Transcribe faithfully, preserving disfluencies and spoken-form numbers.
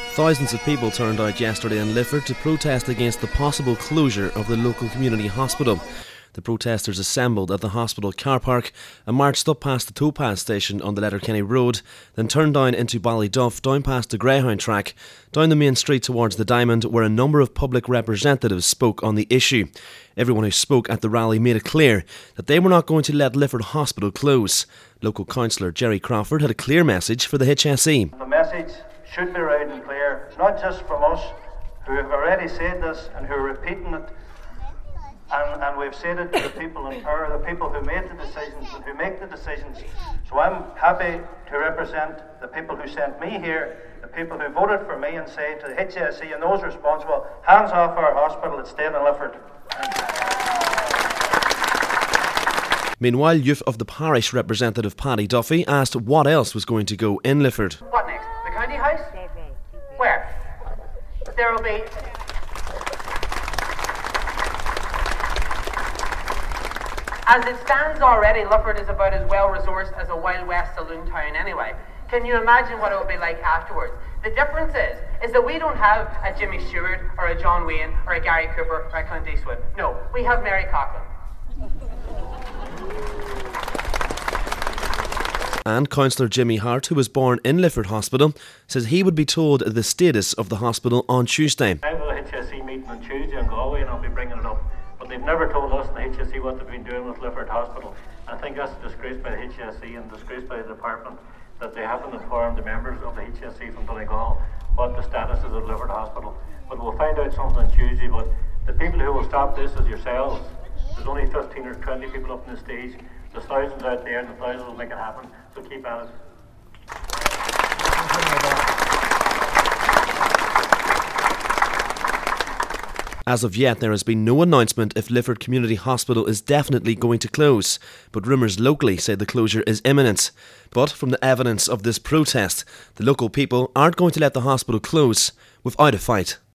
Thousands of people turned out yesterday in Lifford to protest against the possible closure of the local community hospital. The protesters assembled at the hospital car park and marched up past the towpath station on the Letterkenny Road, then turned down into Ballyduff, down past the Greyhound track, down the main street towards the Diamond, where a number of public representatives spoke on the issue. Everyone who spoke at the rally made it clear that they were not going to let Lifford Hospital close. Local councillor Jerry Crawford had a clear message for the H S E. The message should be loud and clear, not just from us who have already said this and who are repeating it, and, and we've said it to the people in power, the people who made the decisions and who make the decisions. So I'm happy to represent the people who sent me here, the people who voted for me, and say to the H S E and those responsible, hands off our hospital, it's staying in Lifford. Meanwhile, Youth of the Parish representative Paddy Duffy asked what else was going to go in Lifford. What next? The county house? Where? There will be... As it stands already, Lifford is about as well resourced as a Wild West saloon town anyway. Can you imagine what it will be like afterwards? The difference is, is that we don't have a Jimmy Stewart or a John Wayne or a Gary Cooper or a Clint Eastwood. No, we have Mary Coughlin. And Councillor Jimmy Hart, who was born in Lifford Hospital, says he would be told the status of the hospital on Tuesday. I have a H S E meeting on Tuesday in Galway and I'll be bringing it up. But they've never told us in the H S E what they've been doing with Lifford Hospital. I think that's a disgrace by the H S E and a disgrace by the department that they haven't informed the members of the H S E from Donegal what the status is of Lifford Hospital. But we'll find out something on Tuesday. But the people who will stop this is yourselves. There's only fifteen or twenty people up on the stage. There's thousands out there and the thousands will make it happen. So keep at it. As of yet, there has been no announcement if Lifford Community Hospital is definitely going to close, but rumours locally say the closure is imminent. But from the evidence of this protest, the local people aren't going to let the hospital close without a fight.